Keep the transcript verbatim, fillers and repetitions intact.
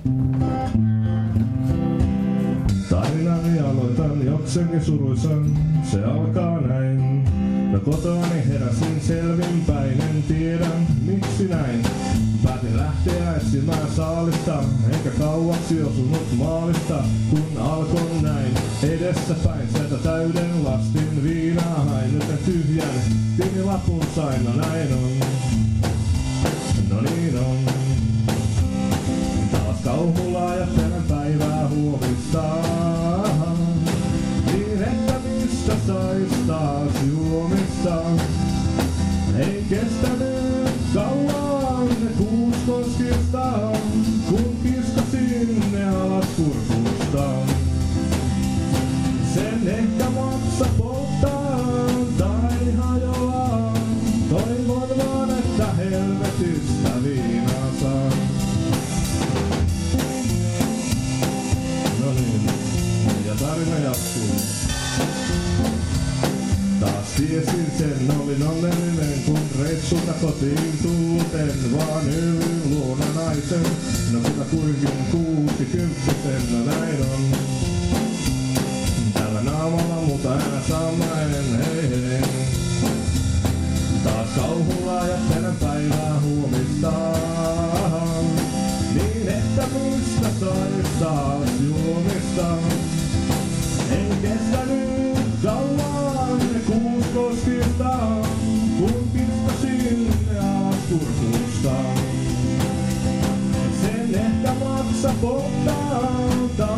Tarinani aloitan jokseenkin suruisen, se alkaa näin. No kotoani heräsin selvinpäin, en tiedä miksi näin. Päätin lähteä etsimään saalista, enkä kauaksi osunut maalista. Kun alkoi näin, edessäpäin sieltä täyden lastin viinaa hain. Nyt en tyhjän tililapun sain, no näin on. No niin on. Taas kauhulla ajattelen päivää huomista. Niin että mistä sais taas juomista. Ei kestänyt kauan ne Kuuskoskista, kun kiskasin ne alas kurkusta. Sen ehkä maksa polttaa tai hajoaa. Toivon vaan, että helvetistä viinaa saa. No niin, ja tarina jatkuu. Taas tiesin sen, olin onnellinen, kun reissulta kotiin tullut. En vaan yllin luona naisen, no kyllä kuinkin kuusikymppisen, no näin on. Tällä naamalla mutta älä samainen, hei hei. Taas kauhulla ajattelen päivää huomistaan. Niin että mistä sais taas juomista. Ei kestänyt kauan ne Kuuskoskista, kun pistasin ne alas kurkusta. Sen ehkä maksa polttaa.